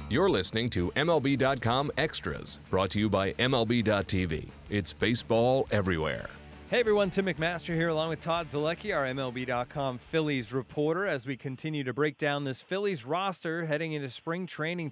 You're listening to MLB.com Extras, brought to you by MLB.tv. It's baseball everywhere. Hey everyone, Tim McMaster here along with Todd Zalecki, our MLB.com Phillies reporter, as we continue to break down this Phillies roster heading into spring training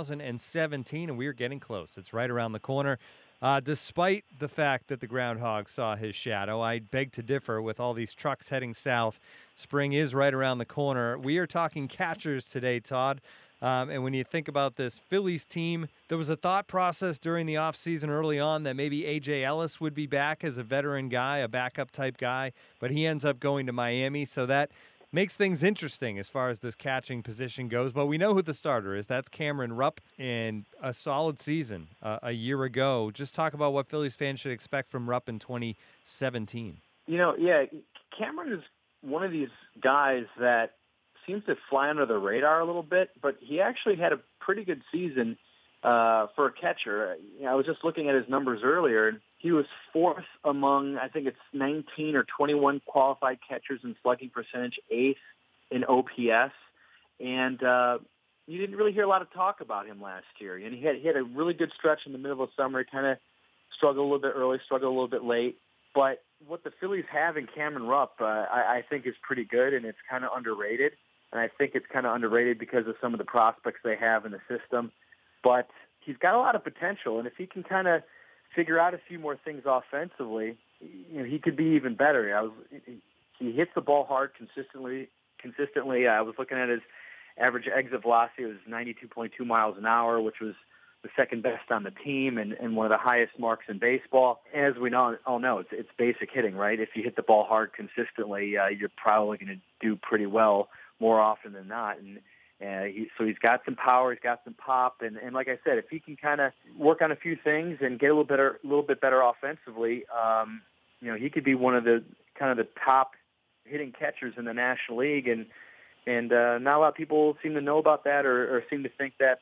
2017, and we're getting close. It's right around the corner. Despite the fact that the groundhog saw his shadow, I beg to differ with all these trucks heading south. Spring is right around the corner. We are talking catchers today, Todd. And when you think about this Phillies team, there was a thought process during the offseason early on that maybe A.J. Ellis would be back as a veteran guy, a backup type guy, but he ends up going to Miami. So that makes things interesting as far as this catching position goes. But we know who the starter is. That's Cameron Rupp, in a solid season a year ago. Just talk about what Phillies fans should expect from Rupp in 2017. Cameron is one of these guys that seems to fly under the radar a little bit, but he actually had a pretty good season for a catcher. I was just looking at his numbers earlier, and he was fourth among, I think it's 19 or 21 qualified catchers in slugging percentage, eighth in OPS, and you didn't really hear a lot of talk about him last year. And he had a really good stretch in the middle of summer. He kind of struggled a little bit early, struggled a little bit late, but what the Phillies have in Cameron Rupp, I think is pretty good, and it's kind of underrated. And I think it's kind of underrated because of some of the prospects they have in the system. But he's got a lot of potential, and if he can kind of figure out a few more things offensively, he could be even better. He hits the ball hard consistently. I was looking at his average exit velocity. It was 92.2 miles an hour, which was the second best on the team and one of the highest marks in baseball. As we all know, it's basic hitting, right? If you hit the ball hard consistently, you're probably going to do pretty well more often than not. And so he's got some power, he's got some pop, and like I said, if he can kind of work on a few things and get a little bit better offensively, he could be one of the kind of the top hitting catchers in the National League. And not a lot of people seem to know about that or seem to think that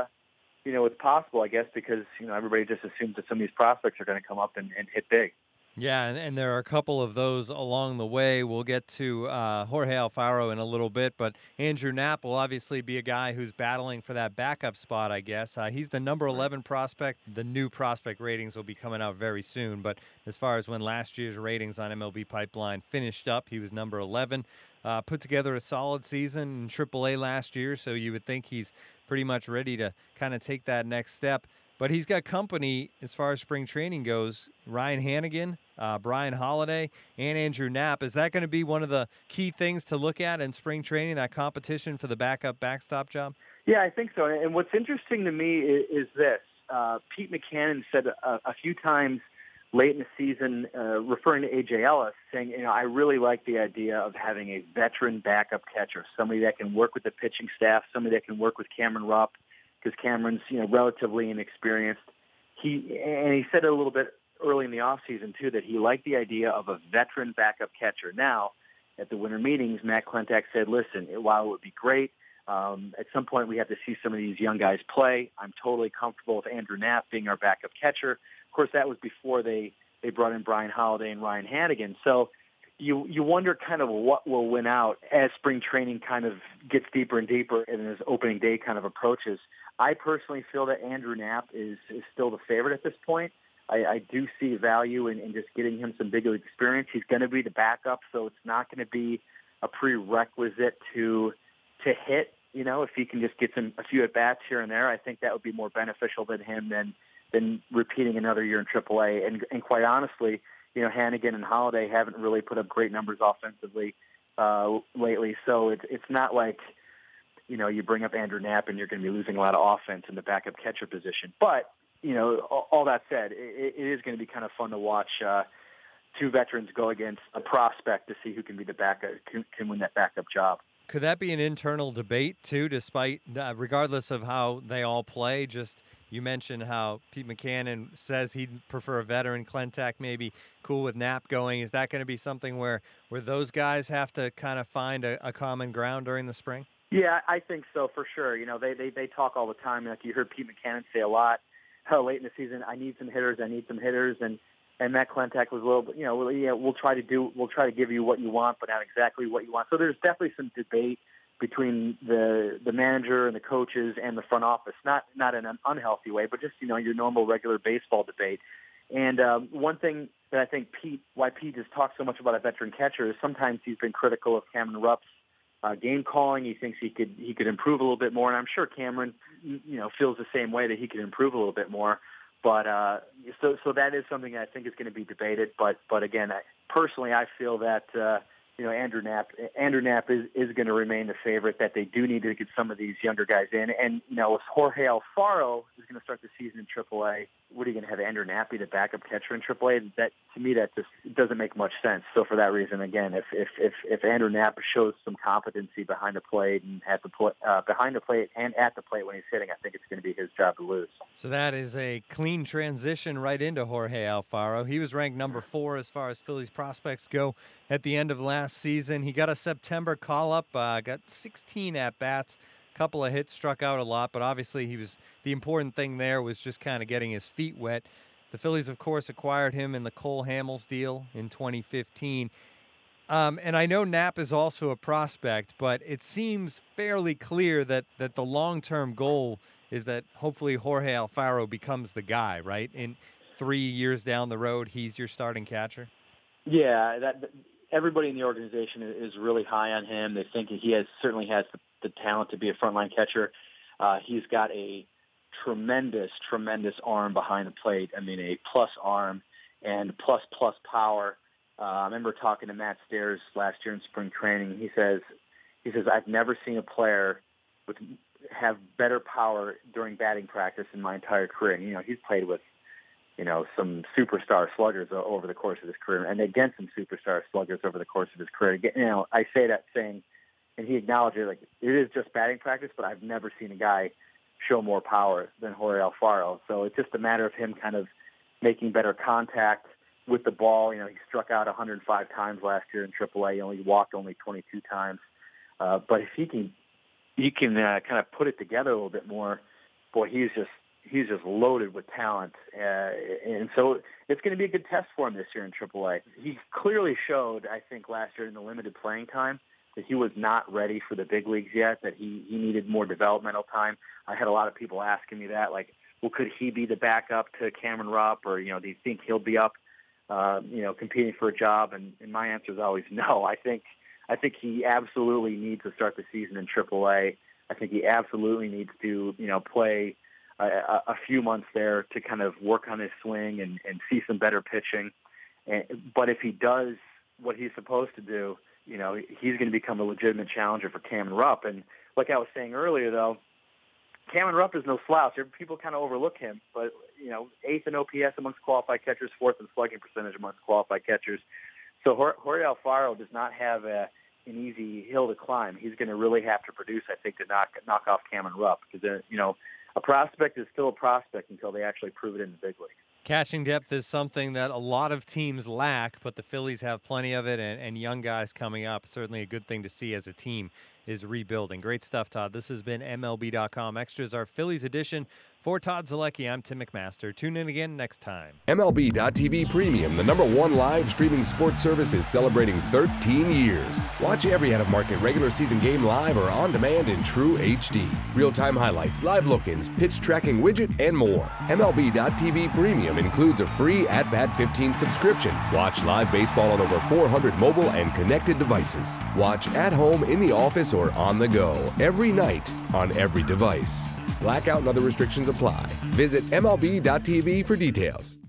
it's possible, I guess, because everybody just assumes that some of these prospects are going to come up and hit big. Yeah, and there are a couple of those along the way. We'll get to Jorge Alfaro in a little bit, but Andrew Knapp will obviously be a guy who's battling for that backup spot, I guess. He's the number 11 prospect. The new prospect ratings will be coming out very soon, but as far as when last year's ratings on MLB Pipeline finished up, he was number 11. Put together a solid season in AAA last year, so you would think he's pretty much ready to kind of take that next step. But he's got company as far as spring training goes. Ryan Hanigan, Brian Holiday, and Andrew Knapp. Is that going to be one of the key things to look at in spring training, that competition for the backstop job? Yeah, I think so. And what's interesting to me is this. Pete Mackanin said a few times late in the season, referring to A.J. Ellis, saying, I really like the idea of having a veteran backup catcher, somebody that can work with the pitching staff, somebody that can work with Cameron Rupp, because Cameron's, relatively inexperienced. He said a little bit early in the offseason, too, that he liked the idea of a veteran backup catcher. Now, at the winter meetings, Matt Klentak said, listen, while it would be great, at some point we have to see some of these young guys play. I'm totally comfortable with Andrew Knapp being our backup catcher. Of course, that was before they brought in Brian Holiday and Ryan Hanigan. So you wonder kind of what will win out as spring training kind of gets deeper and deeper and as opening day kind of approaches. I personally feel that Andrew Knapp is still the favorite at this point. I do see value in just getting him some big league experience. He's going to be the backup, so it's not going to be a prerequisite to hit. If he can just get a few at-bats here and there, I think that would be more beneficial than repeating another year in AAA. And quite honestly, Hanigan and Holiday haven't really put up great numbers offensively lately, so it's not like you bring up Andrew Knapp and you're going to be losing a lot of offense in the backup catcher position. But, all that said, it is going to be kind of fun to watch two veterans go against a prospect to see who can be the backup, can win that backup job. Could that be an internal debate, too, despite, regardless of how they all play? Just, you mentioned how Pete Mackanin says he'd prefer a veteran. Klentak maybe cool with Knapp going. Is that going to be something where those guys have to kind of find a common ground during the spring? Yeah, I think so, for sure. They talk all the time. Like you heard Pete Mackanin say a lot, late in the season, I need some hitters. And Matt Klentak was a little bit, we'll try to give you what you want, but not exactly what you want. So there's definitely some debate between the manager and the coaches and the front office, not in an unhealthy way, but just, your normal regular baseball debate. And one thing that I think why Pete has talked so much about a veteran catcher is sometimes he's been critical of Cameron Rupp's game calling. He thinks he could improve a little bit more, and I'm sure Cameron, feels the same way, that he could improve a little bit more. But so that is something I think is going to be debated. But again, personally, I feel that Andrew Knapp is going to remain the favorite, that they do need to get some of these younger guys in. And, if Jorge Alfaro is going to start the season in AAA, what are you going to have Andrew Knapp be the backup catcher in AAA? That, to me, that just doesn't make much sense. So for that reason, again, if Andrew Knapp shows some competency behind the plate and at the plate when he's hitting, I think it's going to be his job to lose. So that is a clean transition right into Jorge Alfaro. He was ranked number 4 as far as Phillies prospects go at the end of last season. He got a September call-up, got 16 at-bats, a couple of hits, struck out a lot, but obviously the important thing there was just kind of getting his feet wet. The Phillies, of course, acquired him in the Cole Hamels deal in 2015. And I know Knapp is also a prospect, but it seems fairly clear that the long-term goal is that hopefully Jorge Alfaro becomes the guy, right? In 3 years down the road, he's your starting catcher? Yeah, everybody in the organization is really high on him. They think he certainly has the talent to be a frontline catcher. He's got a tremendous arm behind the plate. I mean, a plus arm and plus power. I remember talking to Matt Stairs last year in spring training. He says, I've never seen a player have better power during batting practice in my entire career. And, he's played with, some superstar sluggers over the course of his career, and against some superstar sluggers over the course of his career. I say that saying, and he acknowledged it, like, it is just batting practice, but I've never seen a guy show more power than Jorge Alfaro. So it's just a matter of him kind of making better contact with the ball. He struck out 105 times last year in AAA. He only walked 22 times. But if he can kind of put it together a little bit more, boy, he's just loaded with talent. And so it's going to be a good test for him this year in AAA. He clearly showed, I think, last year in the limited playing time that he was not ready for the big leagues yet, that he needed more developmental time. I had a lot of people asking me that, like, well, could he be the backup to Cameron Rupp, or, do you think he'll be up, competing for a job? And my answer is always no. I think he absolutely needs to start the season in AAA. I think he absolutely needs to, play a few months there to kind of work on his swing and see some better pitching. But if he does what he's supposed to do, he's going to become a legitimate challenger for Cameron Rupp. And like I was saying earlier, though, Cameron Rupp is no slouch. People kind of overlook him, but 8th in OPS amongst qualified catchers, 4th in slugging percentage amongst qualified catchers. So Jorge Alfaro does not have an easy hill to climb. He's going to really have to produce, I think, to knock off Cameron Rupp, because a prospect is still a prospect until they actually prove it in the big league. Catching depth is something that a lot of teams lack, but the Phillies have plenty of it, and young guys coming up. Certainly a good thing to see as a team is rebuilding. Great stuff, Todd. This has been MLB.com Extras, our Phillies edition. For Todd Zolecki, I'm Tim McMaster. Tune in again next time. MLB.tv Premium, the #1 live streaming sports service, is celebrating 13 years. Watch every out-of-market regular season game live or on demand in true HD. Real-time highlights, live look-ins, pitch tracking widget, and more. MLB.tv Premium includes a free At-Bat 15 subscription. Watch live baseball on over 400 mobile and connected devices. Watch at home, in the office, or on the go, every night, on every device. Blackout and other restrictions apply. Visit MLB.tv for details.